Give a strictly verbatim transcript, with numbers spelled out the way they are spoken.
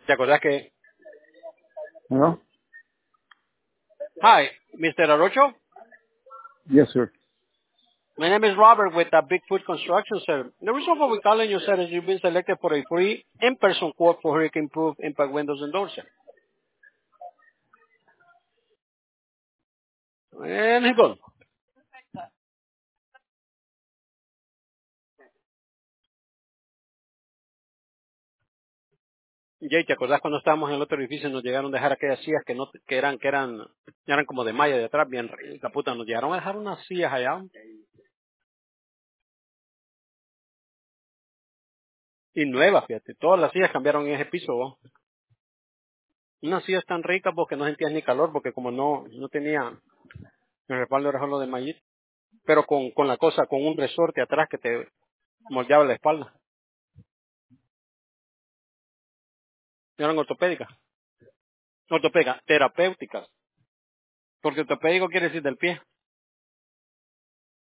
¿Te acordás que... No? Hi, mister Arocho? Yes, sir. My name is Robert with uh, Bigfoot Construction, sir. The reason for we calling you, sir, is you've been selected for a free in-person quote for hurricane-proof impact windows and doors, sir. And he's gone. Jay, ¿te acordás cuando estábamos en el otro edificio y nos llegaron a dejar aquellas sillas que no, que eran, que eran, eran como de malla de atrás, bien rica, puta, nos llegaron a dejar unas sillas allá y nuevas, fíjate, todas las sillas cambiaron en ese piso, ¿no? Unas sillas tan ricas porque no sentías ni calor porque como no, no tenía el respaldo era solo de mallita, pero con, con la cosa, con un resorte atrás que te moldeaba la espalda. Eran ortopédicas, ortopédicas, terapéuticas, porque ortopédico quiere decir del pie.